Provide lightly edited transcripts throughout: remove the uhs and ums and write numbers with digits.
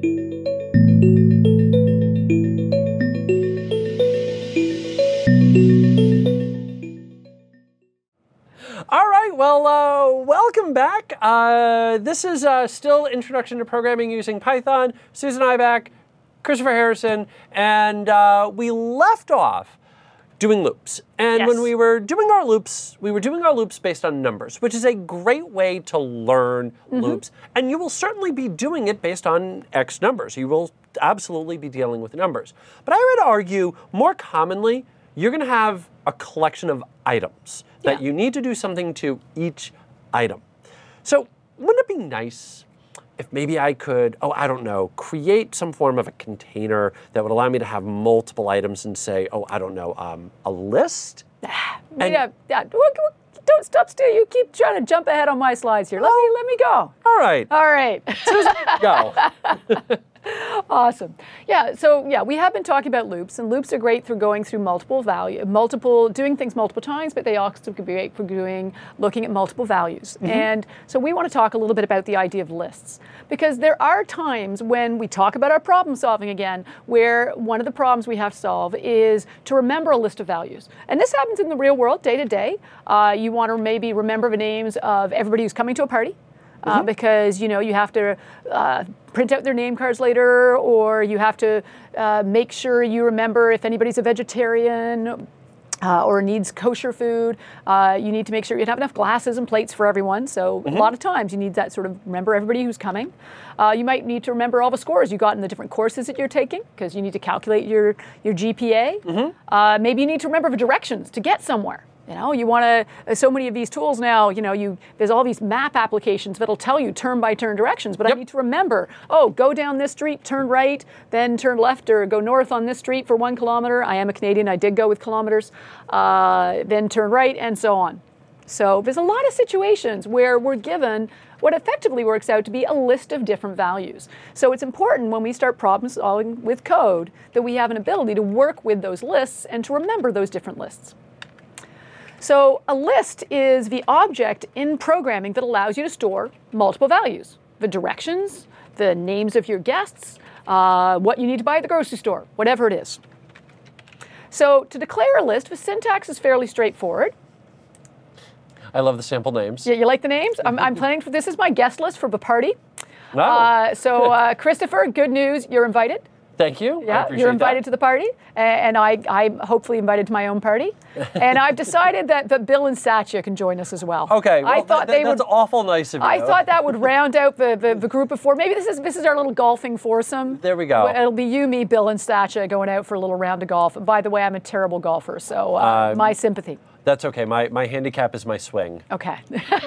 All right, well, welcome back. This is still Introduction to Programming Using Python. Susan Ibach, Christopher Harrison, and we left off doing loops. And Yes. when we were doing our loops, based on numbers, which is a great way to learn loops. And you will certainly be doing it based on X numbers. You will absolutely be dealing with numbers. But I would argue more commonly, you're going to have a collection of items that you need to do something to each item. So wouldn't it be nice if maybe I could, create some form of a container that would allow me to have multiple items and say, a list? Don't stop still. You keep trying to jump ahead on my slides here. Let me go. All right. All right. Susan, go. Awesome. We have been talking about loops, and loops are great for going through doing things multiple times, but they also can be great for looking at multiple values. And so we want to talk a little bit about the idea of lists, because there are times when we talk about our problem solving again, where one of the problems we have to solve is to remember a list of values. And this happens in the real world, day to day. You want to maybe remember the names of everybody who's coming to a party. Because you have to print out their name cards later, or you have to make sure you remember if anybody's a vegetarian or needs kosher food. You need to make sure you have enough glasses and plates for everyone. So a lot of times you need that sort of remember everybody who's coming. You might need to remember all the scores you got in the different courses that you're taking, because you need to calculate your GPA. Maybe you need to remember the directions to get somewhere. You want to, so many of these tools now, there's all these map applications that'll tell you turn by turn directions, but I need to remember, go down this street, turn right, then turn left, or go north on this street for 1 kilometer. I am a Canadian, I did go with kilometers, then turn right, and so on. So there's a lot of situations where we're given what effectively works out to be a list of different values. So it's important when we start problem solving with code that we have an ability to work with those lists and to remember those different lists. So a list is the object in programming that allows you to store multiple values: the directions, the names of your guests, what you need to buy at the grocery store, whatever it is. So to declare a list, the syntax is fairly straightforward. I love the sample names. Yeah, you like the names? I'm planning for this is my guest list for the party. Wow. Christopher, good news, you're invited. Thank you. Yeah, you're invited to the party, and I'm hopefully invited to my own party. And I've decided that Bill and Satya can join us as well. Okay, well, that's awful nice of you. I thought that would round out the group of four. Maybe this is our little golfing foursome. There we go. It'll be you, me, Bill, and Satya going out for a little round of golf. And by the way, I'm a terrible golfer, so my sympathy. That's okay. My handicap is my swing. Okay.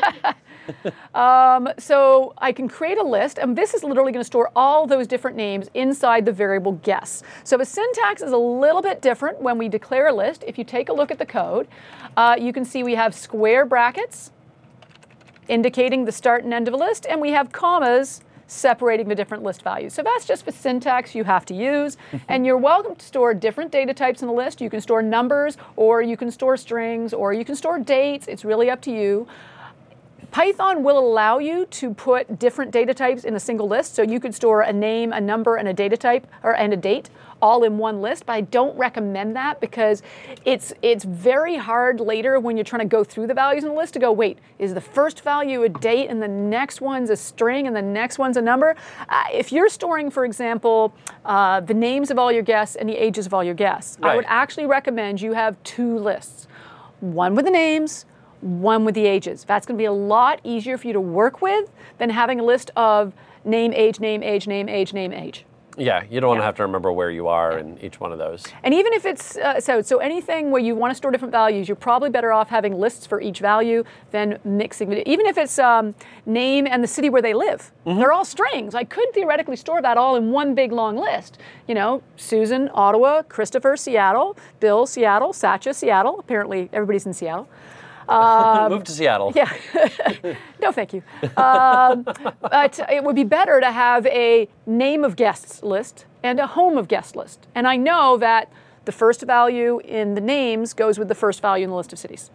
So I can create a list, and this is literally going to store all those different names inside the variable guess. So the syntax is a little bit different when we declare a list. If you take a look at the code, you can see we have square brackets indicating the start and end of a list, and we have commas separating the different list values. So that's just the syntax you have to use, and you're welcome to store different data types in the list. You can store numbers, or you can store strings, or you can store dates. It's really up to you. Python will allow you to put different data types in a single list, so you could store a name, a number, and a data type, and a date all in one list, but I don't recommend that because it's very hard later when you're trying to go through the values in the list to go, wait, is the first value a date and the next one's a string and the next one's a number? If you're storing, for example, the names of all your guests and the ages of all your guests, right, I would actually recommend you have two lists, one with the names, one with the ages. That's going to be a lot easier for you to work with than having a list of name, age, name, age, name, age, name, age. Yeah, you don't want to have to remember where you are in each one of those. And even if it's, so anything where you want to store different values, you're probably better off having lists for each value than mixing it. Even if it's name and the city where they live. Mm-hmm. They're all strings. I could theoretically store that all in one big long list. You know, Susan, Ottawa, Christopher, Seattle, Bill, Seattle, Satya, Seattle. Apparently everybody's in Seattle. Move to Seattle. Yeah. No, thank you. But it would be better to have a name of guests list and a home of guest list. And I know that the first value in the names goes with the first value in the list of cities.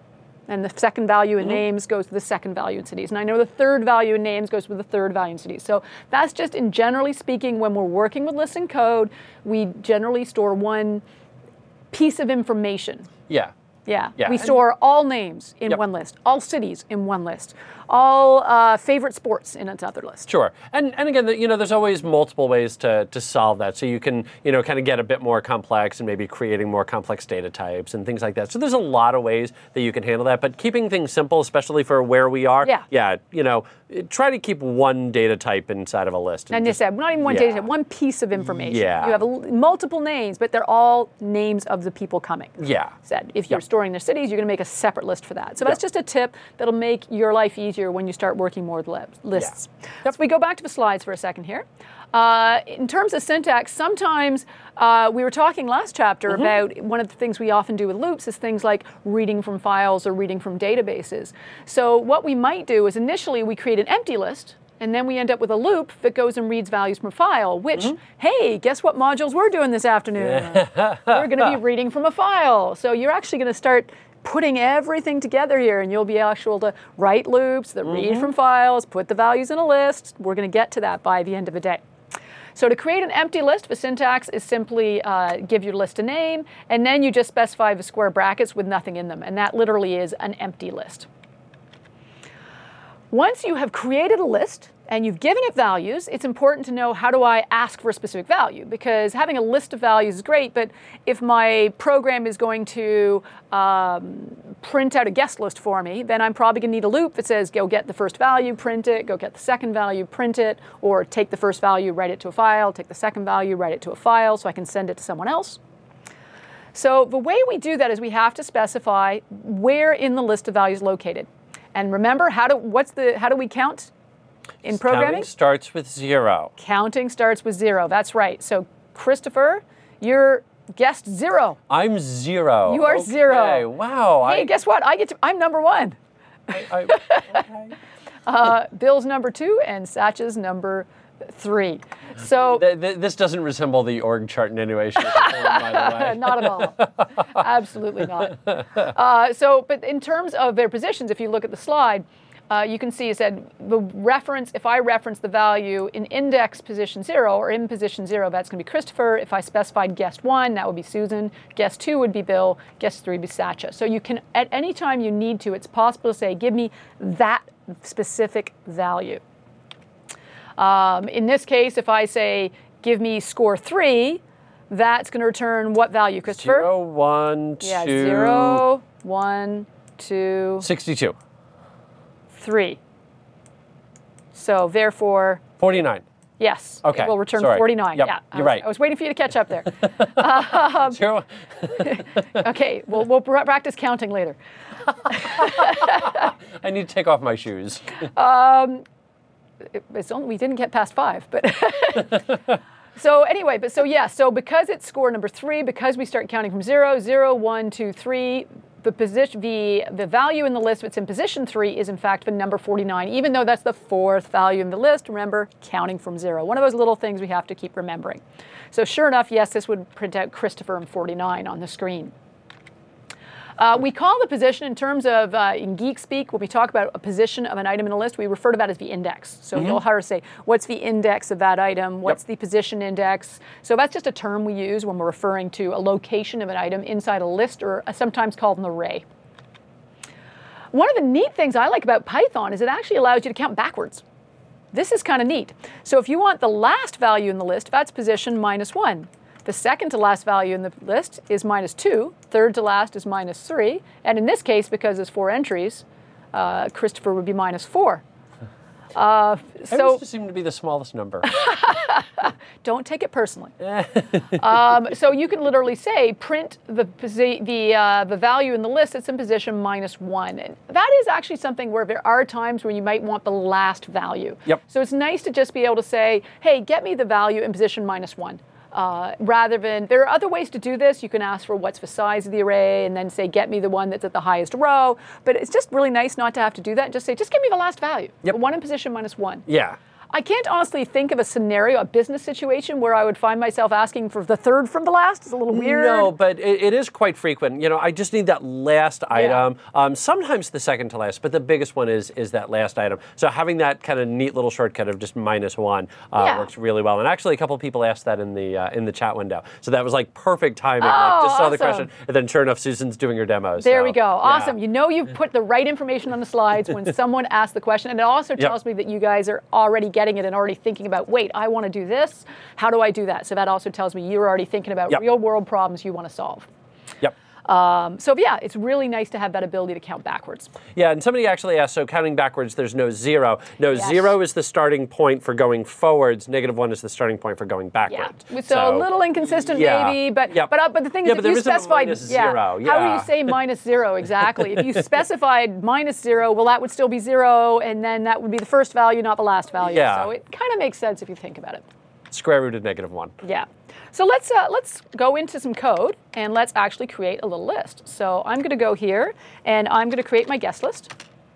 And the second value in names goes to the second value in cities. And I know the third value in names goes with the third value in cities. So that's just in generally speaking, when we're working with lists and code, we generally store one piece of information. Yeah. Yeah. Yeah. We store all names in Yep. one list, all cities in one list, all favorite sports in another list. Sure. And again, there's always multiple ways to solve that. So you can, kind of get a bit more complex and maybe creating more complex data types and things like that. So there's a lot of ways that you can handle that. But keeping things simple, especially for where we are, try to keep one data type inside of a list. And you said, not even one data type, one piece of information. Yeah. You have multiple names, but they're all names of the people coming. Yeah. Said, if you're storing their cities, you're going to make a separate list for that. So that's just a tip that'll make your life easier when you start working more with lists. Yeah. So we go back to the slides for a second here. In terms of syntax, sometimes we were talking last chapter about one of the things we often do with loops is things like reading from files or reading from databases. So what we might do is initially we create an empty list, and then we end up with a loop that goes and reads values from a file, which, hey, guess what modules we're doing this afternoon? We're going to be reading from a file. So you're actually going to start putting everything together here, and you'll be able to write loops that read from files, put the values in a list. We're going to get to that by the end of the day. So to create an empty list, the syntax is simply give your list a name, and then you just specify the square brackets with nothing in them, and that literally is an empty list. Once you have created a list and you've given it values, it's important to know, how do I ask for a specific value? Because having a list of values is great, but if my program is going to print out a guest list for me, then I'm probably going to need a loop that says, go get the first value, print it, go get the second value, print it, or take the first value, write it to a file, take the second value, write it to a file so I can send it to someone else. So the way we do that is we have to specify where in the list of values located. And remember, how do we count in programming? Counting starts with 0. Counting starts with 0. That's right. So Christopher, you're guest 0. I'm 0. You are 0. Wow. Hey, guess what? I'm number 1. Okay. Bill's number 2 and Satcha's number 3. So this doesn't resemble the org chart in any way, shape, or form, by the way. Not at all. Absolutely not. But in terms of their positions, if you look at the slide, you can see it said the reference, if I reference the value in index position 0 or in position 0, that's going to be Christopher. If I specified guest 1, that would be Susan. Guest 2 would be Bill. Guest 3 would be Satcha. So you can, at any time you need to, it's possible to say, give me that specific value. In this case, if I say, give me score 3, that's going to return what value, Christopher? 0, 1, 2. Yeah, 0, 1, 2. 62. 3. So therefore, 49. yes, Okay, it will return sorry. 49. Yep, Yeah, you're right. I was waiting for you to catch up there. 0. Okay, we'll practice counting later. I need to take off my shoes. We didn't get past 5, but so anyway, so because it's score number 3, because we start counting from 0, 0, 1, 2, 3, the value in the list that's in position 3 is in fact the number 49, even though that's the 4th value in the list. Remember, counting from 0. One of those little things we have to keep remembering. So sure enough, yes, this would print out Christopher and 49 on the screen. We call the position in terms of, in geek speak, when we talk about a position of an item in a list, we refer to that as the index. So you'll hear us say, what's the index of that item? What's the position index? So that's just a term we use when we're referring to a location of an item inside a list, or sometimes called an array. One of the neat things I like about Python is it actually allows you to count backwards. This is kind of neat. So if you want the last value in the list, that's position -1. The second to last value in the list is -2. Third to last is -3. And in this case, because there's 4 entries, Christopher would be -4. I just seem to be the smallest number. Don't take it personally. So you can literally say, print the value in the list that's in position -1. And that is actually something where there are times where you might want the last value. Yep. So it's nice to just be able to say, hey, get me the value in position -1. Rather than, there are other ways to do this. You can ask for what's the size of the array and then say, get me the one that's at the highest row. But it's just really nice not to have to do that. Just say, just give me the last value. Yep. The one in position -1. Yeah. I can't honestly think of a scenario, a business situation, where I would find myself asking for the third from the last. It's a little weird. No, but it is quite frequent. You know, I just need that last item. Sometimes the second to last, but the biggest one is that last item. So having that kind of neat little shortcut of just -1 works really well. And actually, a couple of people asked that in the chat window. So that was like perfect timing. Like, just saw the question, and then sure enough, Susan's doing her demos. There we go. Awesome. You know you've put the right information on the slides when someone asks the question. And it also tells me that you guys are already getting it and already thinking about, wait, I want to do this. How do I do that? So that also tells me you're already thinking about real world problems you want to solve. Yep. So yeah, it's really nice to have that ability to count backwards. Yeah, and somebody actually asked, so counting backwards, there's no 0. No, 0 is the starting point for going forwards. -1 is the starting point for going backwards. Yeah. So a little inconsistent maybe, but the thing is, if you specified -0. How do you say -0 exactly? If you specified -0, well, that would still be 0, and then that would be the first value, not the last value. Yeah. So it kind of makes sense if you think about it. Square root of -1. Yeah. So let's go into some code and let's actually create a little list. So I'm going to go here and I'm going to create my guest list.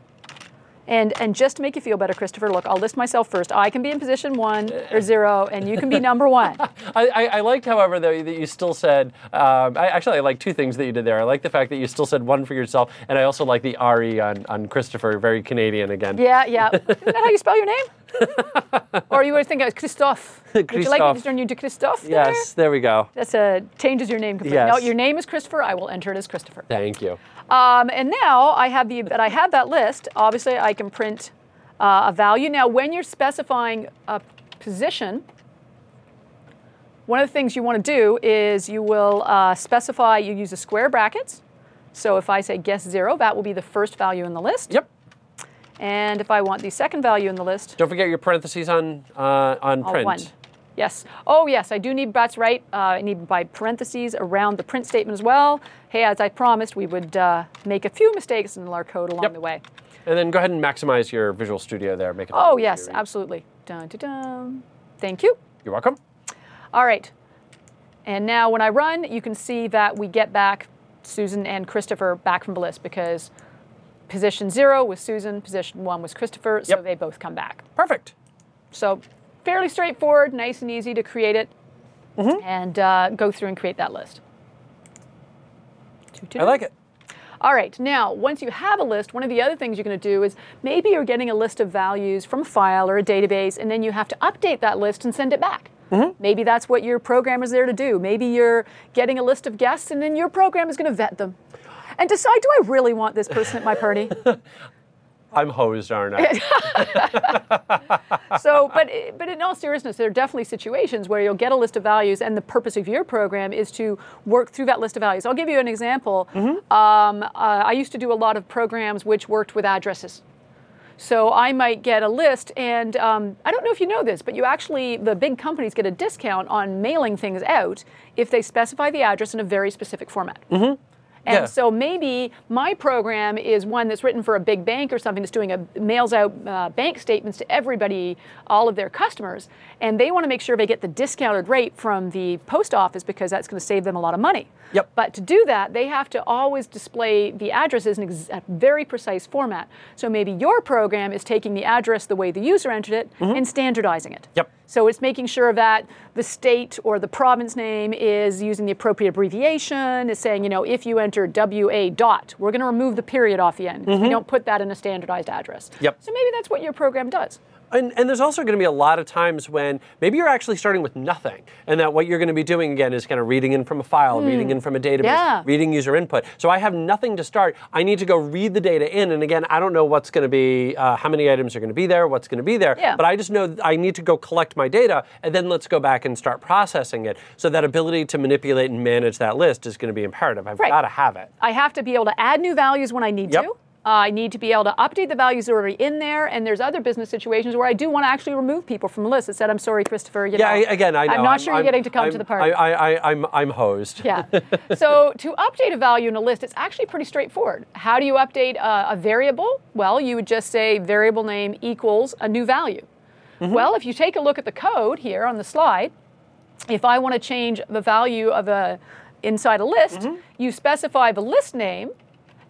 And just to make you feel better, Christopher, look, I'll list myself first. I can be in position 1 or 0, and you can be number 1. I liked, however, though, that you still said, I like two things that you did there. I like the fact that you still said 1 for yourself, and I also like the RE on Christopher, very Canadian again. Yeah. Isn't that how you spell your name? Or you would think it was Christophe. Would you like me to turn you to Christophe there? Yes, there we go. That's changes your name completely. Yes. No, your name is Christopher. I will enter it as Christopher. Thank you. And now I have that list. Obviously, I can print a value. Now, when you're specifying a position, one of the things you want to do is you will specify, you use the square brackets. So if I say guess 0, that will be the first value in the list. Yep. And if I want the second value in the list, don't forget your parentheses on print. 1. Yes. Oh, yes, I do need, that's right. I need by parentheses around the print statement as well. Hey, as I promised, we would make a few mistakes in our code along the way. And then go ahead and maximize your Visual Studio there. Make it yes, absolutely. Dun, dun, dun. Thank you. You're welcome. All right. And now when I run, you can see that we get back Susan and Christopher back from the list because position 0 was Susan, position 1 was Christopher, so they both come back. Perfect. So fairly straightforward, nice and easy to create it and go through and create that list. I like it. All right, now once you have a list, one of the other things you're going to do is maybe you're getting a list of values from a file or a database, and then you have to update that list and send it back. Maybe that's what your program is there to do. Maybe you're getting a list of guests, and then your program is going to vet them and decide, do I really want this person at my party? I'm hosed, aren't I? So, but in all seriousness, there are definitely situations where you'll get a list of values, and the purpose of your program is to work through that list of values. I'll give you an example. I used to do a lot of programs which worked with addresses. So I might get a list, and I don't know if you know this, but the big companies get a discount on mailing things out if they specify the address in a very specific format. And so maybe my program is one that's written for a big bank or something that's mails out bank statements to everybody, all of their customers, and they want to make sure they get the discounted rate from the post office because that's going to save them a lot of money. But to do that, they have to always display the addresses in a very precise format. So maybe your program is taking the address the way the user entered it and standardizing it. So it's making sure that the state or the province name is using the appropriate abbreviation. It's saying, if you enter WA dot, we're going to remove the period off the end. We don't put that in a standardized address. So maybe that's what your program does. And there's also going to be a lot of times when maybe you're actually starting with nothing, and that what you're going to be doing again is kind of reading in from a file, reading in from a database, reading user input. So I have nothing to start. I need to go read the data in, and again, I don't know what's going to be, how many items are going to be there, what's going to be there, but I just know I need to go collect my data, and then let's go back and start processing it. So that ability to manipulate and manage that list is going to be imperative. I've got to have it. I have to be able to add new values when I need to. I need to be able to update the values that are already in there, and there's other business situations where I do want to actually remove people from the list. It said, I'm sorry, Christopher. I know. I'm not sure you're getting to come to the party. I'm hosed. So to update a value in a list, it's actually pretty straightforward. How do you update a variable? Well, you would just say variable name equals a new value. Well, if you take a look at the code here on the slide, if I want to change the value of inside a list, you specify the list name,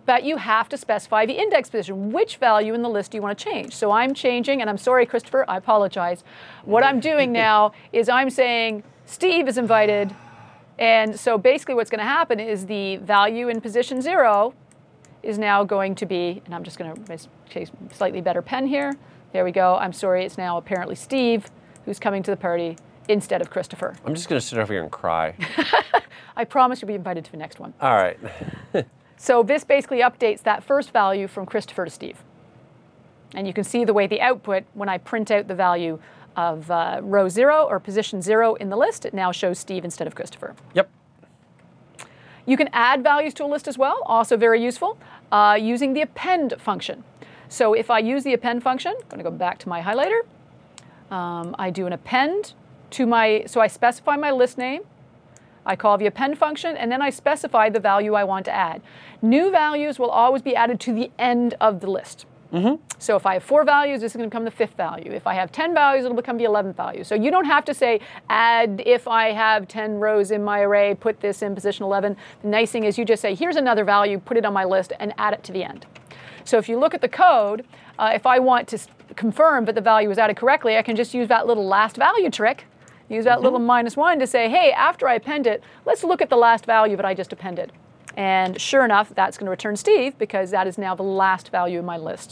but you have to specify the index position. Which value in the list do you want to change? So I'm changing, and I'm sorry, Christopher, I apologize. What I'm doing now is I'm saying Steve is invited, and so basically what's going to happen is the value in position 0 is now going to be, and I'm just going to take a slightly better pen here. There we go. I'm sorry, it's now apparently Steve who's coming to the party instead of Christopher. I'm just going to sit over here and cry. I promise you'll be invited to the next one. All right. So this basically updates that first value from Christopher to Steve. And you can see the way the output, when I print out the value of row 0 or position 0 in the list, it now shows Steve instead of Christopher. Yep. You can add values to a list as well, also very useful, using the append function. So if I use the append function, I'm going to go back to my highlighter. I do an append to so I specify my list name, I call the append function, and then I specify the value I want to add. New values will always be added to the end of the list. So if I have 4 values, this is going to become the 5th value. If I have 10 values, it'll become the 11th value. So you don't have to say, add if I have 10 rows in my array, put this in position 11. The nice thing is you just say, here's another value, put it on my list, and add it to the end. So if you look at the code, if I want to confirm that the value was added correctly, I can just use that little last value trick. Use that little -1 to say, hey, after I append it, let's look at the last value that I just appended. And sure enough, that's going to return Steve because that is now the last value in my list.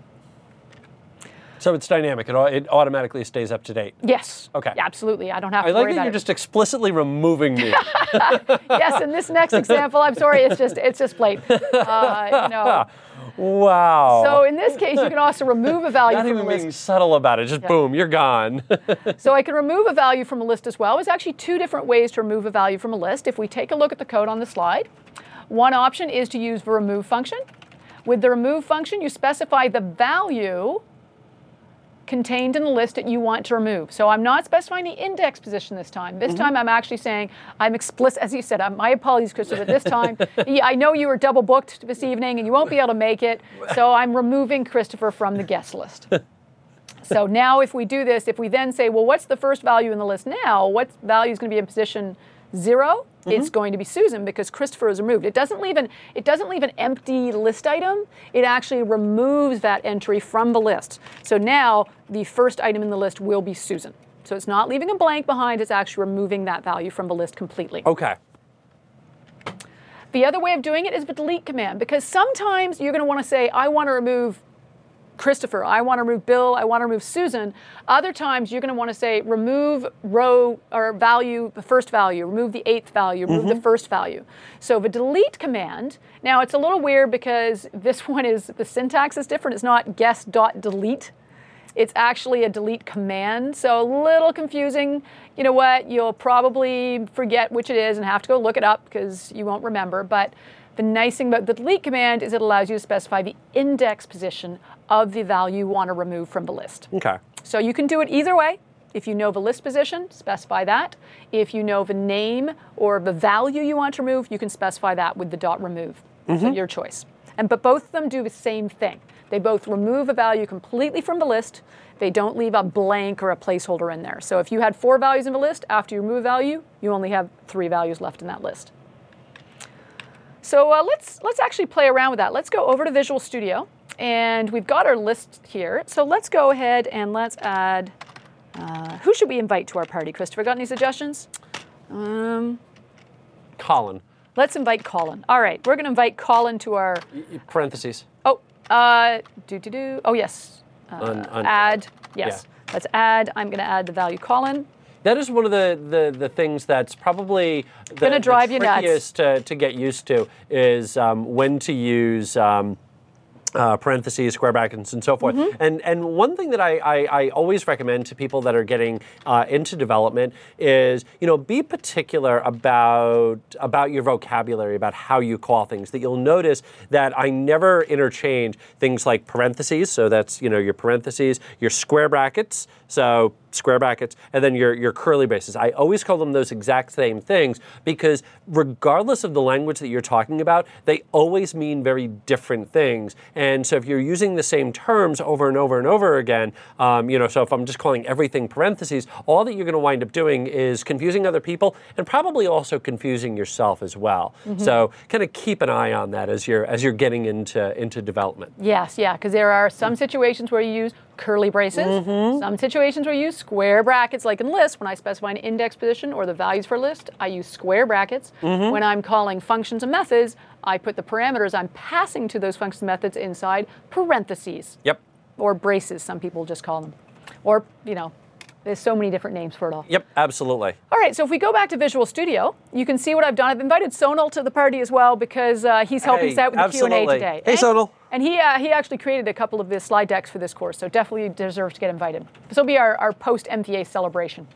So it's dynamic. It automatically stays up to date. Yes. Okay. Yeah, absolutely. I don't have to I worry like that about you're it. just explicitly removing me. Yes, in this next example, I'm sorry, it's just plain. Wow. So in this case, you can also remove a value Not from a even list. being subtle about it. Just boom, you're gone. So I can remove a value from a list as well. There's actually 2 different ways to remove a value from a list. If we take a look at the code on the slide, one option is to use the remove function. With the remove function, you specify the value contained in the list that you want to remove. So I'm not specifying the index position this time. This time I'm actually saying, I'm explicit, as you said, my apologies, Christopher, this time. I know you were double booked this evening and you won't be able to make it, so I'm removing Christopher from the guest list. So now if we do this, if we then say, well, what's the first value in the list now? What value is going to be in position 0? It's going to be Susan because Christopher is removed. It doesn't leave an empty list item. It actually removes that entry from the list. So now the first item in the list will be Susan. So it's not leaving a blank behind. It's actually removing that value from the list completely. Okay. The other way of doing it is the delete command because sometimes you're going to want to say, I want to remove Christopher, I want to remove Bill, I want to remove Susan. Other times you're going to want to say remove row or value, the first value, remove the 8th value, remove the first value. So the delete command, now it's a little weird because this one is, the syntax is different. It's not guest.delete. It's actually a delete command. So a little confusing. You know what? You'll probably forget which it is and have to go look it up because you won't remember. But the nice thing about the delete command is it allows you to specify the index position of the value you want to remove from the list. Okay. So you can do it either way. If you know the list position, specify that. If you know the name or the value you want to remove, you can specify that with the .remove. So your choice. But both of them do the same thing. They both remove a value completely from the list. They don't leave a blank or a placeholder in there. So if you had 4 values in the list, after you remove a value, you only have 3 values left in that list. So let's actually play around with that. Let's go over to Visual Studio. And we've got our list here. So let's go ahead and let's add, who should we invite to our party? Christopher, got any suggestions? Colin. Let's invite Colin. All right, we're going to invite Colin to our... Parentheses. Oh, Oh, yes. Add. Yes. Yeah. Let's add. I'm going to add the value Colin. That is one of the things that's probably the trickiest to get used to is when to use parentheses, square brackets, and so forth. And one thing that I always recommend to people that are getting into development is, be particular about your vocabulary, about how you call things. That you'll notice that I never interchange things like parentheses, so that's your parentheses, your square brackets, so square brackets, and then your curly braces. I always call them those exact same things because regardless of the language that you're talking about, they always mean very different things. And so if you're using the same terms over and over and over again, so if I'm just calling everything parentheses, all that you're going to wind up doing is confusing other people and probably also confusing yourself as well. So kind of keep an eye on that as you're getting into development. Yes, yeah, because there are some situations where you use curly braces, some situations where you use square brackets, like in lists. When I specify an index position or the values for a list, I use square brackets. When I'm calling functions and methods, I put the parameters I'm passing to those functions and methods inside parentheses. Yep. Or braces, some people just call them. Or, there's so many different names for it all. Yep, absolutely. All right, so if we go back to Visual Studio, you can see what I've done. I've invited Sonal to the party as well because he's helping us out with the Q&A today. Hey, Sonal. And he actually created a couple of the slide decks for this course, so definitely deserves to get invited. This will be our post-MPA celebration.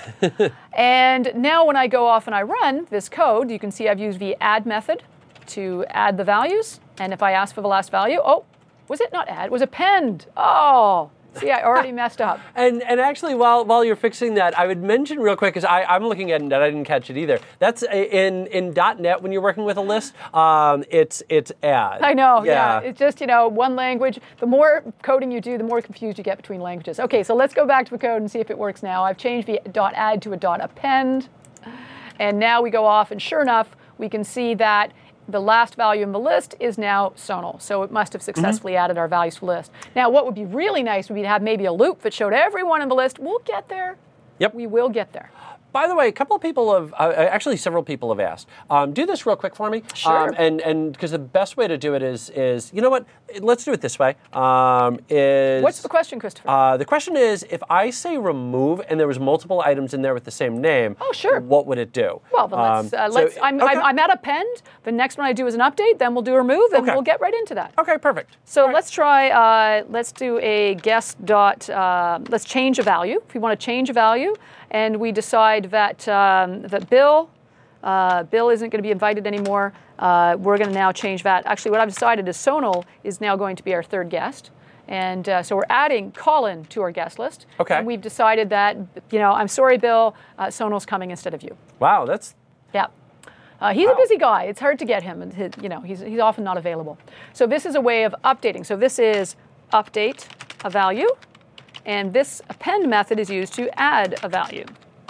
And now when I go off and I run this code, you can see I've used the add method to add the values. And if I ask for the last value, was it not add? It was append. Oh. See, I already messed up. And actually, while you're fixing that, I would mention real quick, because I'm looking at it, I didn't catch it either. That's in .NET, when you're working with a list, it's add. I know, yeah. It's just, one language. The more coding you do, the more confused you get between languages. Okay, so let's go back to the code and see if it works now. I've changed the .add to a .append. And now we go off, and sure enough, we can see that the last value in the list is now Sonal. So it must have successfully added our values to the list. Now, what would be really nice would be to have maybe a loop that showed everyone in the list. We'll get there. Yep. We will get there. By the way, a couple of people have, actually several people have asked, do this real quick for me. Sure. And because the best way to do it is, you know what, let's do it this way. What's the question, Christopher? The question is, if I say remove and there was multiple items in there with the same name, sure. What would it do? Well, then I'm at append. The next one I do is an update. Then we'll do remove, and we'll get right into that. Okay, perfect. So let's try, let's do a guest dot, let's change a value. If we want to change a value, and we decide that that Bill isn't going to be invited anymore. We're going to now change that. Actually, what I've decided is Sonal is now going to be our third guest. And so we're adding Colin to our guest list. Okay. And we've decided that, I'm sorry, Bill, Sonal's coming instead of you. Wow, that's... Yeah. He's a busy guy. It's hard to get him. He's often not available. So this is a way of updating. So this is update a value. And this append method is used to add a value.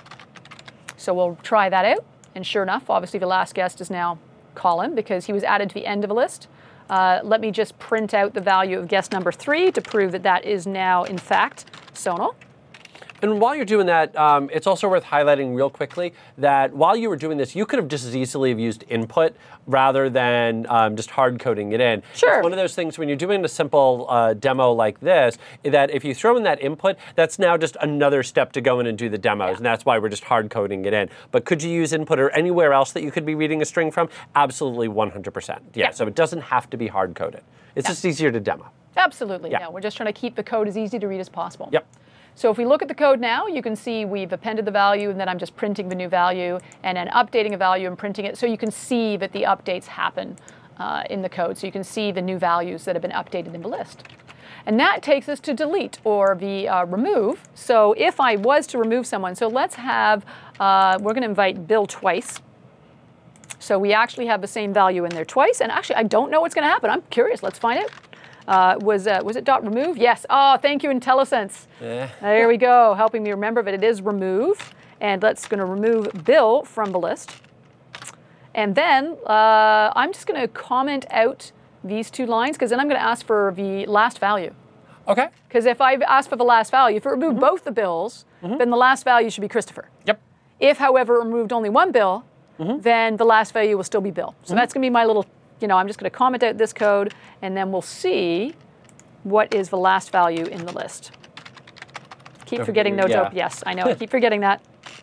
So we'll try that out. And sure enough, obviously the last guest is now Colin because he was added to the end of a list. Let me just print out the value of guest number 3 to prove that that is now, in fact, Sonal. And while you're doing that, it's also worth highlighting real quickly that while you were doing this, you could have just as easily have used input rather than just hard coding it in. Sure. It's one of those things when you're doing a simple demo like this, that if you throw in that input, that's now just another step to go in and do the demos, and that's why we're just hard coding it in. But could you use input or anywhere else that you could be reading a string from? Absolutely 100%. Yeah, so it doesn't have to be hard coded. It's just easier to demo. Absolutely, yeah. We're just trying to keep the code as easy to read as possible. Yep. So if we look at the code now, you can see we've appended the value, and then I'm just printing the new value, and then updating a value and printing it. So you can see that the updates happen in the code. So you can see the new values that have been updated in the list. And that takes us to delete, or the remove. So if I was to remove someone, so let's have, we're going to invite Bill twice. So we actually have the same value in there twice. And actually, I don't know what's going to happen. I'm curious. Let's find out. Was it .remove? Yes. Oh, thank you, IntelliSense. Yeah. There we go, helping me remember that it is remove. And let's going to remove Bill from the list. And then I'm just going to comment out these 2 lines, because then I'm going to ask for the last value. Okay. Because if I ask for the last value, if it removed both the Bills, then the last value should be Christopher. Yep. If, however, it removed only one Bill, then the last value will still be Bill. So that's going to be my little... I'm just going to comment out this code, and then we'll see what is the last value in the list. Keep forgetting no dope. Yes, I know. I keep forgetting that.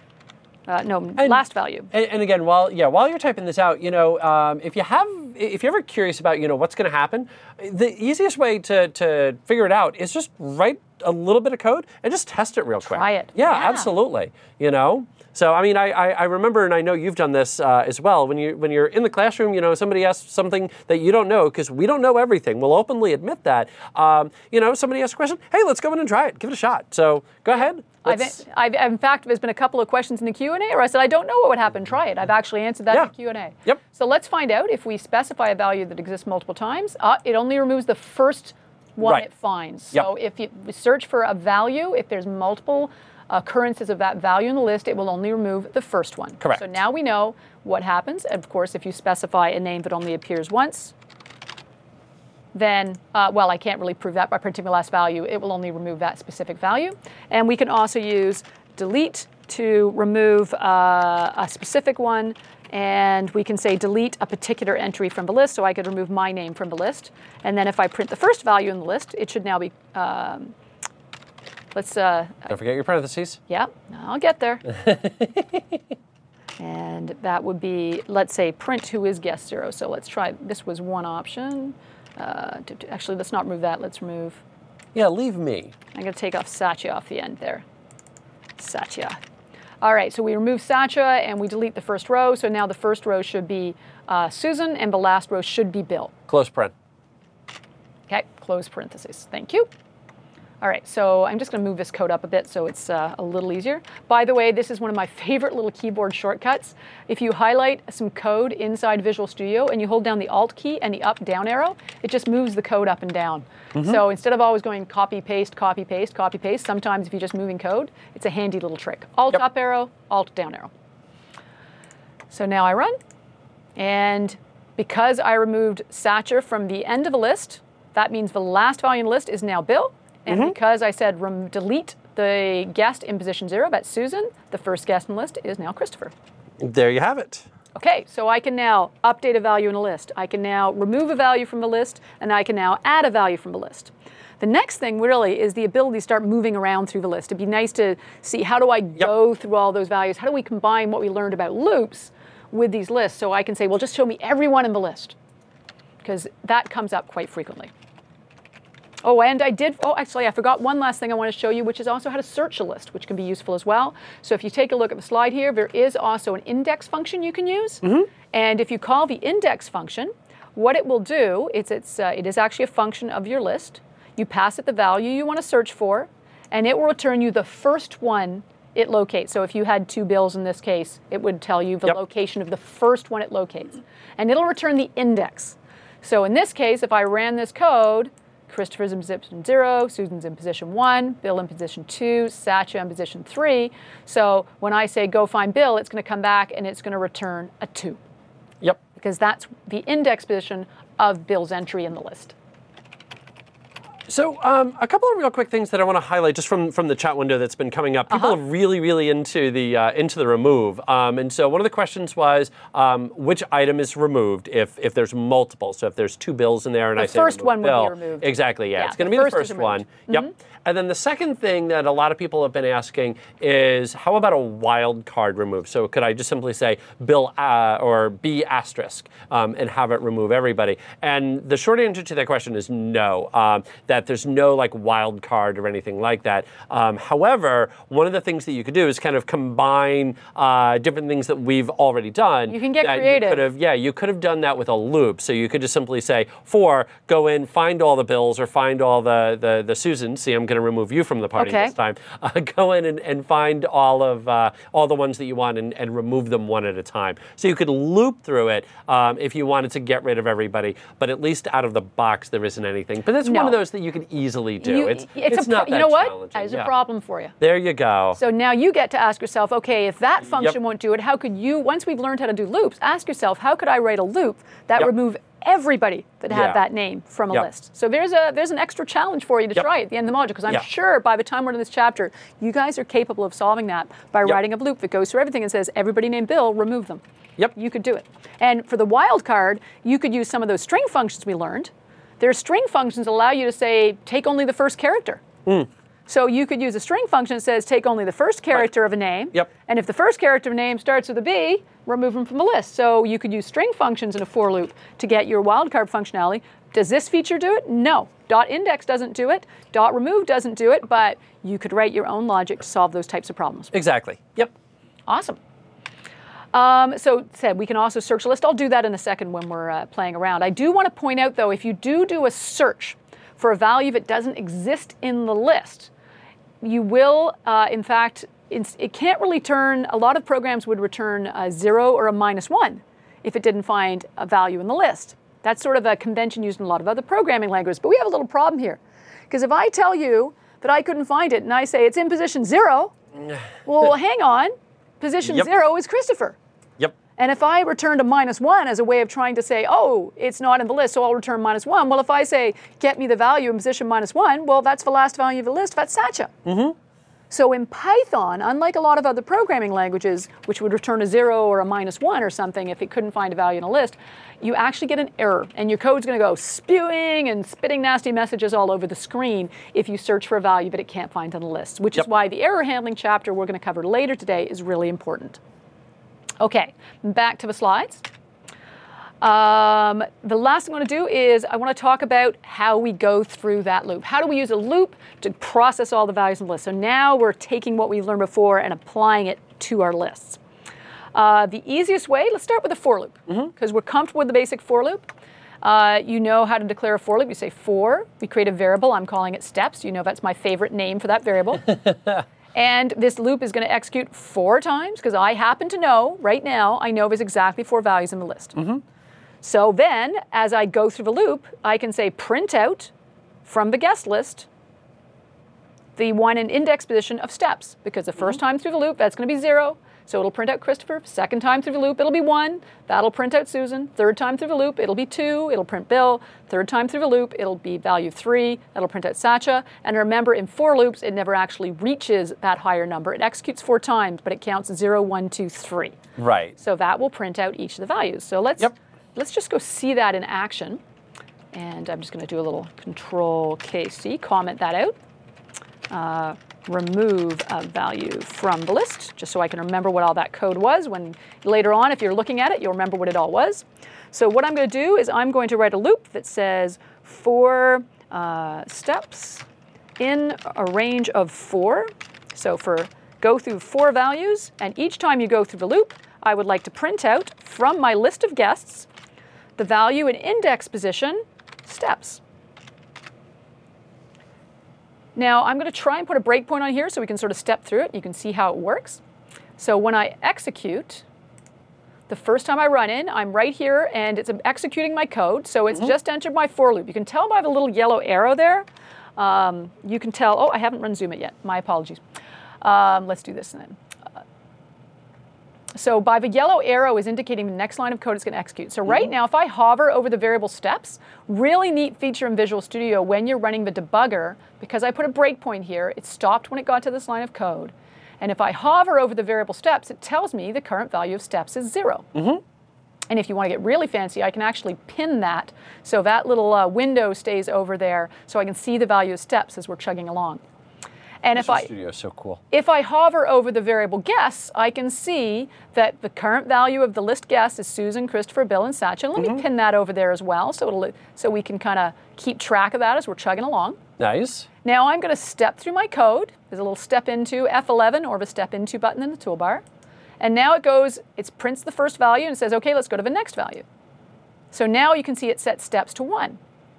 Last value. And again, while you're typing this out, if you're ever curious about, what's going to happen, the easiest way to figure it out is just write a little bit of code and just test it real quick. Try it. Yeah, absolutely. So, I mean, I remember, and I know you've done this as well, when you're in the classroom, somebody asks something that you don't know, because we don't know everything. We'll openly admit that. Somebody asks a question, hey, let's go in and try it. Give it a shot. So go ahead, In fact, there's been a couple of questions in the Q&A where I said, I don't know what would happen, try it. I've actually answered that in the Q&A. Yep. So let's find out if we specify a value that exists multiple times. It only removes the first one it finds. So if you search for a value, if there's multiple occurrences of that value in the list, it will only remove the first one. Correct. So now we know what happens. Of course, if you specify a name that only appears once, then, I can't really prove that by printing the last value. It will only remove that specific value. And we can also use delete to remove a specific one. And we can say delete a particular entry from the list. So I could remove my name from the list. And then if I print the first value in the list, it should now be, don't forget your parentheses. Yeah, I'll get there. And that would be, let's say, print who is guest 0. So let's try, this was one option. Actually, let's not remove that. Let's remove. Yeah, leave me. I'm going to take off Satya off the end there. Satya. All right, so we remove Satya and we delete the first row. So now the first row should be Susan and the last row should be Bill. Close print. Okay, close parentheses. Thank you. All right, so I'm just going to move this code up a bit so it's a little easier. By the way, this is one of my favorite little keyboard shortcuts. If you highlight some code inside Visual Studio and you hold down the Alt key and the up-down arrow, it just moves the code up and down. So instead of always going copy, paste, copy, paste, copy, paste, sometimes if you're just moving code, it's a handy little trick. Alt up arrow, Alt down arrow. So now I run, and because I removed Satcher from the end of a list, that means the last value in the list is now Bill. And because I said delete the guest in position 0, that's Susan, the first guest in the list is now Christopher. There you have it. Okay, so I can now update a value in a list. I can now remove a value from the list, and I can now add a value from the list. The next thing really is the ability to start moving around through the list. It'd be nice to see how do I go through all those values? How do we combine what we learned about loops with these lists? So I can say, well, just show me everyone in the list, because that comes up quite frequently. Oh, and actually, I forgot one last thing I want to show you, which is also how to search a list, which can be useful as well. So if you take a look at the slide here, there is also an index function you can use. And if you call the index function, what it will do is it is actually a function of your list. You pass it the value you want to search for, and it will return you the first one it locates. So if you had 2 Bills in this case, it would tell you the location of the first one it locates. And it'll return the index. So in this case, if I ran this code, Christopher's in position 0, Susan's in position 1, Bill in position 2, Satya in position 3. So when I say go find Bill, it's going to come back and it's going to return a 2. Yep. Because that's the index position of Bill's entry in the list. So a couple of real quick things that I want to highlight just from the chat window that's been coming up. People are really into the remove. And so one of the questions was which item is removed if there's multiple. So if there's 2 Bills in there and I say the first one Bill, would be removed. Exactly, yeah. It's going to be the first one. Yep. And then the second thing that a lot of people have been asking is, how about a wild card remove? So could I just simply say Bill or B asterisk and have it remove everybody? And the short answer to that question is no, that there's no like wild card or anything like that. However, one of the things that you could do is kind of combine different things that we've already done. You can get creative. You could have done that with a loop. So you could just simply say, go in, find all the Bills or find all the Susans. See, I'm going to remove you from the party this time. Go in and find all the ones that you want and remove them one at a time. So you could loop through it if you wanted to get rid of everybody, but at least out of the box there isn't anything. But that's one of those that you can easily do. It's not that challenging. There's a problem for you. There you go. So now you get to ask yourself, okay, if that function won't do it, how could you, once we've learned how to do loops, ask yourself, how could I write a loop that remove everybody that had that name from a list? So there's an extra challenge for you to try at the end of the module, because I'm sure by the time we're in this chapter, you guys are capable of solving that by writing a loop that goes through everything and says, everybody named Bill, remove them. Yep. You could do it. And for the wild card, you could use some of those string functions we learned. Their string functions allow you to say, take only the first character. So you could use a string function that says, take only the first character of a name. Yep. And if the first character of a name starts with a B, remove them from the list. So you could use string functions in a for loop to get your wildcard functionality. Does this feature do it? No. .index doesn't do it. .remove doesn't do it. But you could write your own logic to solve those types of problems. Exactly. Yep. Awesome. So we can also search a list. I'll do that in a second when we're playing around. I do want to point out, though, if you do a search for a value that doesn't exist in the list, you will, in fact, it can't really return, a lot of programs would return a 0 or a -1 if it didn't find a value in the list. That's sort of a convention used in a lot of other programming languages. But we have a little problem here. Because if I tell you that I couldn't find it and I say it's in position 0, well, hang on. Position 0 is Christopher. Yep. And if I returned a -1 as a way of trying to say, oh, it's not in the list, so I'll return -1. Well, if I say, get me the value in position -1, well, that's the last value of the list. That's Satya. So in Python, unlike a lot of other programming languages, which would return a 0 or a -1 or something if it couldn't find a value in a list, you actually get an error. And your code's going to go spewing and spitting nasty messages all over the screen if you search for a value but it can't find on the list, which is why the error handling chapter we're going to cover later today is really important. Okay, back to the slides. The last thing I want to do is I want to talk about how we go through that loop. How do we use a loop to process all the values in the list? So now we're taking what we learned before and applying it to our lists. The easiest way, let's start with a for loop, because we're comfortable with the basic for loop. You know how to declare a for loop. You say for, we create a variable. I'm calling it steps. You know that's my favorite name for that variable. And this loop is going to execute 4 times, because I happen to know, right now, I know there's exactly 4 values in the list. So then, as I go through the loop, I can say print out from the guest list the one in index position of steps, because the first time through the loop, that's going to be 0. So it'll print out Christopher. Second time through the loop, it'll be 1. That'll print out Susan. Third time through the loop, it'll be 2. It'll print Bill. Third time through the loop, it'll be value 3. That'll print out Satya. And remember, in for loops, it never actually reaches that higher number. It executes 4 times, but it counts 0, 1, 2, 3. Right. So that will print out each of the values. So let's just go see that in action. And I'm just going to do a little Control-KC, comment that out. Remove a value from the list, just so I can remember what all that code was when later on, if you're looking at it, you'll remember what it all was. So what I'm going to do is I'm going to write a loop that says for steps in a range of 4. So go through 4 values, and each time you go through the loop, I would like to print out from my list of guests the value in index position steps. Now, I'm going to try and put a breakpoint on here so we can sort of step through it. You can see how it works. So when I execute, the first time I run in, I'm right here, and it's executing my code. So it's just entered my for loop. You can tell by the little yellow arrow there. You can tell, oh, I haven't run Zoom it yet. My apologies. Let's do this then. So by the yellow arrow is indicating the next line of code it's going to execute. So right now, if I hover over the variable steps, really neat feature in Visual Studio when you're running the debugger, because I put a breakpoint here, it stopped when it got to this line of code. And if I hover over the variable steps, it tells me the current value of steps is 0. And if you want to get really fancy, I can actually pin that so that little window stays over there so I can see the value of steps as we're chugging along. And Visual Studio is so cool. If I hover over the variable guests, I can see that the current value of the list guests is Susan, Christopher, Bill, and Satya. Let me pin that over there as well so we can kind of keep track of that as we're chugging along. Nice. Now I'm going to step through my code. There's a little step into F11 or the step into button in the toolbar. And now it prints the first value and says, okay, let's go to the next value. So now you can see it sets steps to 1.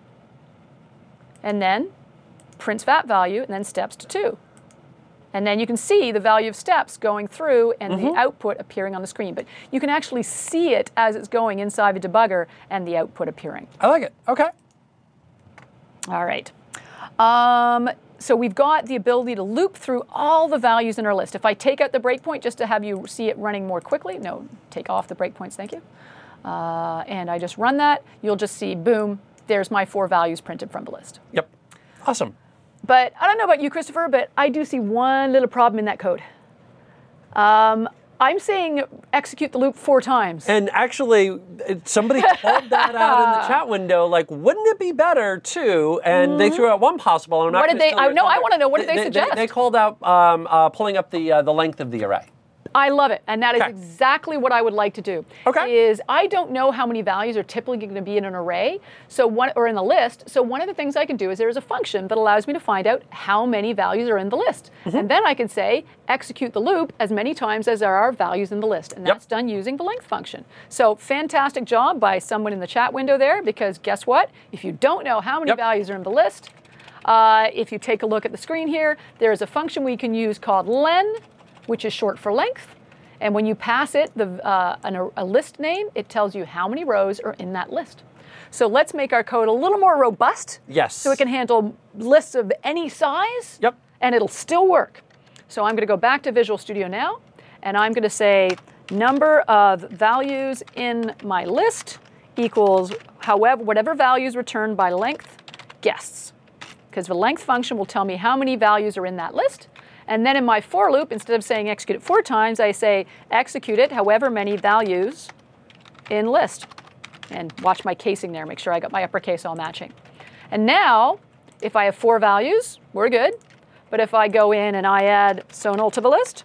And then prints that value and then steps to 2. And then you can see the value of steps going through and the output appearing on the screen. But you can actually see it as it's going inside the debugger and the output appearing. I like it. Okay. All right. So we've got the ability to loop through all the values in our list. If I take out the breakpoint just to have you see it running more quickly, no, take off the breakpoints, thank you. And I just run that, you'll just see, boom, there's my 4 values printed from the list. Yep. Awesome. But I don't know about you, Christopher, but I do see one little problem in that code. I'm saying execute the loop 4 times. And actually, somebody called that out in the chat window, like, wouldn't it be better to? And they threw out one possible. And I'm what did they? I want to know. What did they suggest? They called out pulling up the length of the array. I love it, and that is exactly what I would like to do. Okay. Is I don't know how many values are typically going to be in an array, or in the list. So one of the things I can do is there's a function that allows me to find out how many values are in the list, and then I can say execute the loop as many times as there are values in the list, and that's done using the length function. So fantastic job by someone in the chat window there, because guess what? If you don't know how many values are in the list, If you take a look at the screen here, there is a function we can use called len, which is short for length. And when you pass it a list name, it tells you how many rows are in that list. So let's make our code a little more robust. Yes. So it can handle lists of any size. Yep. And it'll still work. So I'm going to go back to Visual Studio now, and I'm going to say number of values in my list equals whatever values returned by length guests. Because the length function will tell me how many values are in that list. And then in my for loop, instead of saying execute it 4 times, I say execute it however many values in list. And watch my casing there, make sure I got my uppercase all matching. And now, if I have 4 values, we're good. But if I go in and I add Sonal to the list,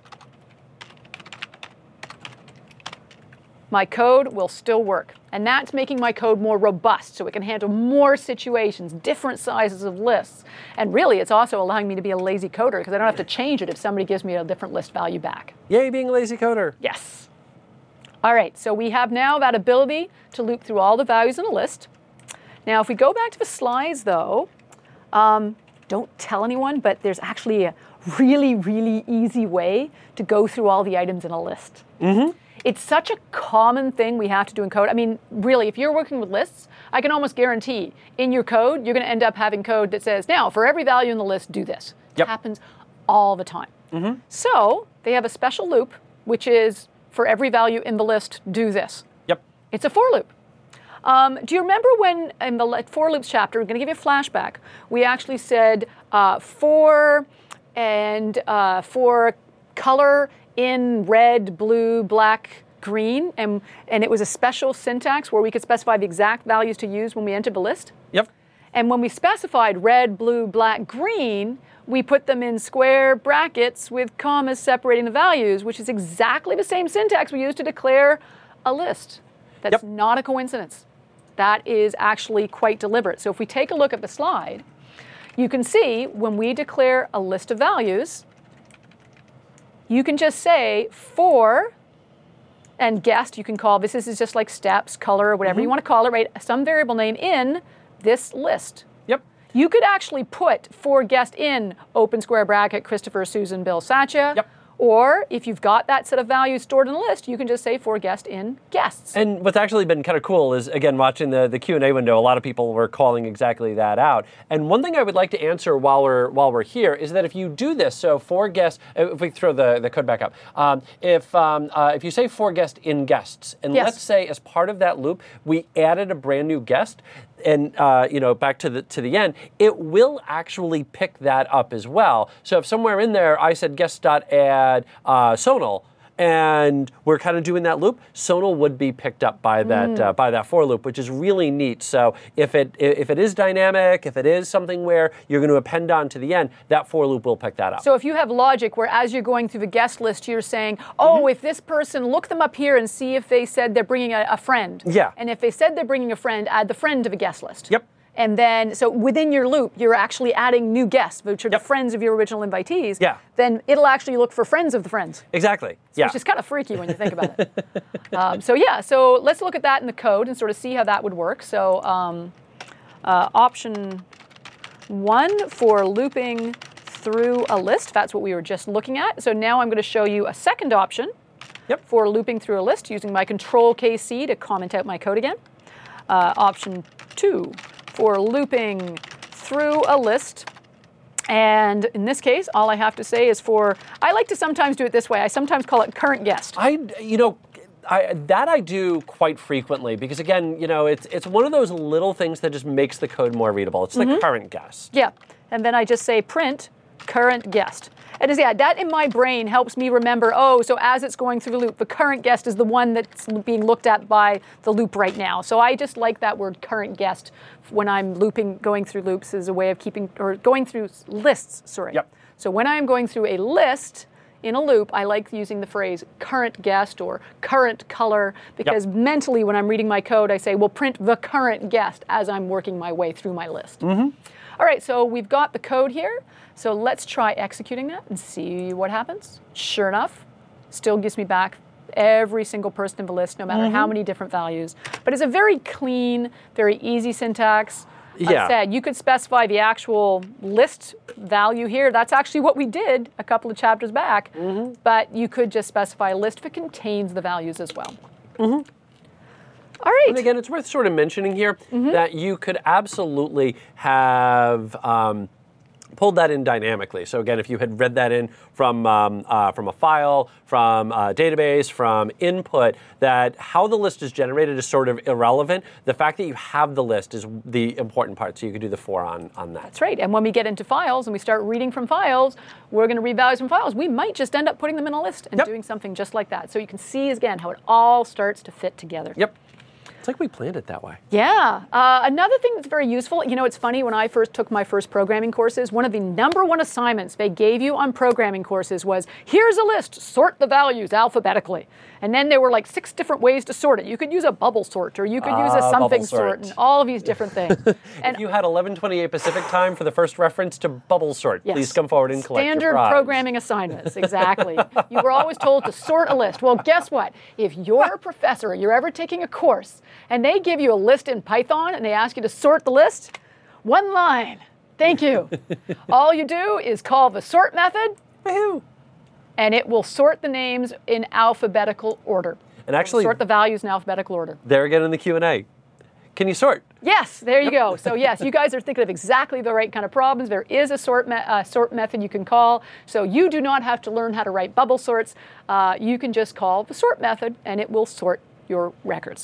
my code will still work. And that's making my code more robust so it can handle more situations, different sizes of lists. And really, it's also allowing me to be a lazy coder because I don't have to change it if somebody gives me a different list value back. Yay, being a lazy coder. Yes. All right, so we have now that ability to loop through all the values in a list. Now, if we go back to the slides, though, don't tell anyone, but there's actually a really, really easy way to go through all the items in a list. Mm-hmm. It's such a common thing we have to do in code. I mean, really, if you're working with lists, I can almost guarantee in your code, you're going to end up having code that says, now, for every value in the list, do this. Yep. It happens all the time. Mm-hmm. So they have a special loop, which is for every value in the list, do this. Yep. It's a for loop. Do you remember when in the for loops chapter, we're going to give you a flashback, we actually said for color in red, blue, black, green, and it was a special syntax where we could specify the exact values to use when we entered the list? Yep. And when we specified red, blue, black, green, we put them in square brackets with commas separating the values, which is exactly the same syntax we use to declare a list. That's not a coincidence. That is actually quite deliberate. So if we take a look at the slide, you can see when we declare a list of values, you can just say for, and guessed, you can call, this is just like steps, color, or whatever you want to call it, right? Some variable name in this list. Yep. You could actually put for guest in open square bracket, Christopher, Susan, Bill, Satya. Yep. Or if you've got that set of values stored in a list, you can just say for guest in guests. And what's actually been kind of cool is, again, watching the Q&A window, a lot of people were calling exactly that out. And one thing I would like to answer while we're here is that if you do this, so for guest, if we throw the code back up, if you say for guest in guests, and let's say as part of that loop, we added a brand new guest, and back to the end, it will actually pick that up as well. So if somewhere in there I said guest.add Sonal, and we're kind of doing that loop, Sonal would be picked up by that for loop, which is really neat. So if it is dynamic, if it is something where you're going to append on to the end, that for loop will pick that up. So if you have logic where as you're going through the guest list, you're saying, oh, if this person, look them up here and see if they said they're bringing a friend. Yeah. And if they said they're bringing a friend, add the friend to the guest list. Yep. And then, so within your loop, you're actually adding new guests, which are the friends of your original invitees. Yeah. Then it'll actually look for friends of the friends. Exactly. Yeah. Which is kind of freaky when you think about it. So let's look at that in the code and sort of see how that would work. So option 1 for looping through a list, that's what we were just looking at. So now I'm going to show you a second option for looping through a list using my Control-KC to comment out my code again. Option 2 for looping through a list. And in this case, all I have to say is I like to sometimes do it this way. I sometimes call it current guest. I do quite frequently because, again, it's one of those little things that just makes the code more readable. It's the current guest. Yeah, and then I just say print current guest. And that in my brain helps me remember, so as it's going through the loop, the current guest is the one that's being looked at by the loop right now. So I just like that word current guest when I'm going through loops as a way of going through lists, sorry. Yep. So when I'm going through a list in a loop, I like using the phrase current guest or current color because mentally when I'm reading my code, I say, well, print the current guest as I'm working my way through my list. All right, so we've got the code here. So let's try executing that and see what happens. Sure enough, still gives me back every single person in the list, no matter how many different values. But it's a very clean, very easy syntax. Yeah. said. You could specify the actual list value here. That's actually what we did a couple of chapters back. But you could just specify a list if it contains the values as well. All right. And again, it's worth sort of mentioning here that you could absolutely have pulled that in dynamically. So again, if you had read that in from a file, from a database, from input, that how the list is generated is sort of irrelevant. The fact that you have the list is the important part. So you could do the for on that. That's right. And when we get into files and we start reading from files, we're going to read values from files. We might just end up putting them in a list and doing something just like that. So you can see, again, how it all starts to fit together. Yep. It's like we planned it that way. Yeah. Another thing that's very useful, you know, it's funny, when I first took my first programming courses, one of the #1 assignments they gave you on programming courses was, here's a list, sort the values alphabetically. And then there were like 6 different ways to sort it. You could use a bubble sort, or you could use a something sort, and all of these different things. And if you had 11:28 Pacific time for the first reference to bubble sort, please come forward and collect your Standard prize. programming assignments, exactly. You were always told to sort a list. Well, guess what? If you're a professor, you're ever taking a course, and they give you a list in Python, and they ask you to sort the list, 1 line. Thank you. All you do is call the sort method, and it will sort the names in alphabetical order. And actually, sort the values in alphabetical order. There again in the Q&A. Can you sort? Yes, there you go. So yes, you guys are thinking of exactly the right kind of problems. There is a sort method you can call. So you do not have to learn how to write bubble sorts. You can just call the sort method, and it will sort your records.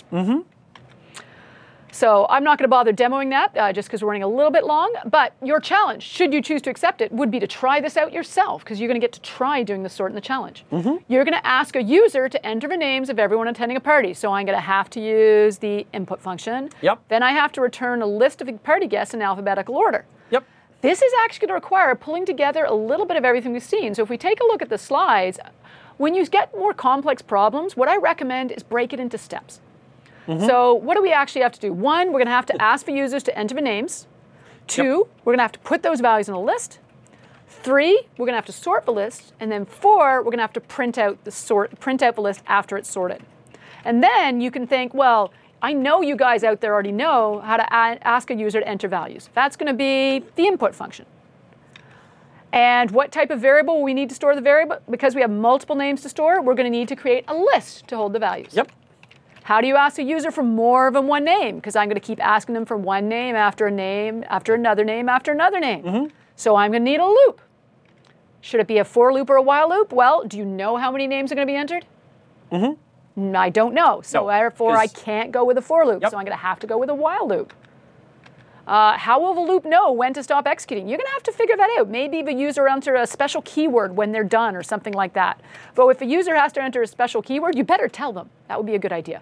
So I'm not going to bother demoing that just because we're running a little bit long. But your challenge, should you choose to accept it, would be to try this out yourself, because you're going to get to try doing the sort in the challenge. You're going to ask a user to enter the names of everyone attending a party. So I'm going to have to use the input function. Then I have to return a list of the party guests in alphabetical order. This is actually going to require pulling together a little bit of everything we've seen. So if we take a look at the slides, when you get more complex problems, what I recommend is break it into steps. So what do we actually have to do? 1, we're going to have to ask the users to enter the names. 2, we're going to have to put those values in a list. 3, we're going to have to sort the list. And then 4, we're going to have to print out the list after it's sorted. And then you can think, well, I know you guys out there already know how to ask a user to enter values. That's going to be the input function. And what type of variable we need to store the variable? Because we have multiple names to store, we're going to need to create a list to hold the values. How do you ask a user for more than one name? Because I'm going to keep asking them for one name, after another name, after another name. So I'm going to need a loop. Should it be a for loop or a while loop? Well, do you know how many names are going to be entered? I don't know. So therefore, I can't go with a for loop. So I'm going to have to go with a while loop. How will the loop know when to stop executing? You're going to have to figure that out. Maybe the user enter a special keyword when they're done or something like that. But if a user has to enter a special keyword, you better tell them. That would be a good idea.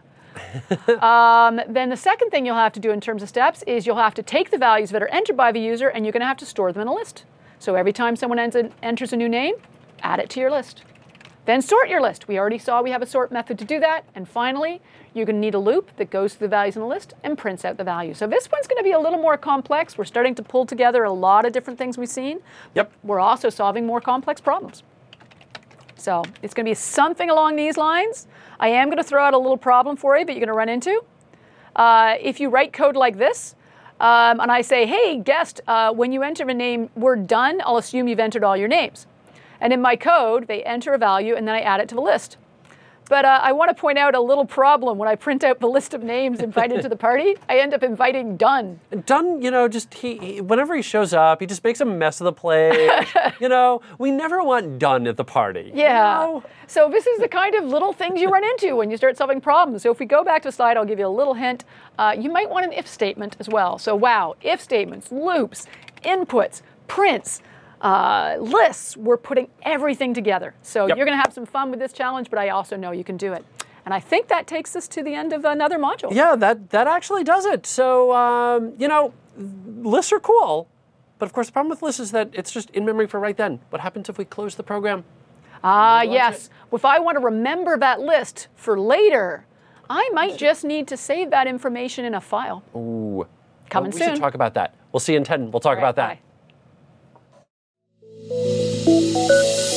Then the second thing you'll have to do in terms of steps is you'll have to take the values that are entered by the user, and you're going to have to store them in a list. So every time someone enters a new name, add it to your list. Then sort your list. We already saw we have a sort method to do that. And finally, you're going to need a loop that goes through the values in the list and prints out the value. So this one's going to be a little more complex. We're starting to pull together a lot of different things we've seen. We're also solving more complex problems. So it's going to be something along these lines. I am going to throw out a little problem for you that you're going to run into. If you write code like this, and I say, hey, guest, when you enter a name, we're done, I'll assume you've entered all your names. And in my code, they enter a value, and then I add it to the list. But I want to point out a little problem. When I print out the list of names invited to the party, I end up inviting Dunn. Dunn, you know, just whenever he shows up, he just makes a mess of the place. You know, we never want Dunn at the party. Yeah. You know? So this is the kind of little things you run into when you start solving problems. So if we go back to the slide, I'll give you a little hint. You might want an if statement as well. So wow, if statements, loops, inputs, prints, lists, we're putting everything together. So you're going to have some fun with this challenge, but I also know you can do it. And I think that takes us to the end of another module. Yeah, that actually does it. So, you know, lists are cool, but of course the problem with lists is that it's just in memory for right then. What happens if we close the program? Yes. If I want to remember that list for later, I might just need to save that information in a file. Ooh. Coming soon. We should talk about that. We'll see you in 10. We'll talk about that. Bye.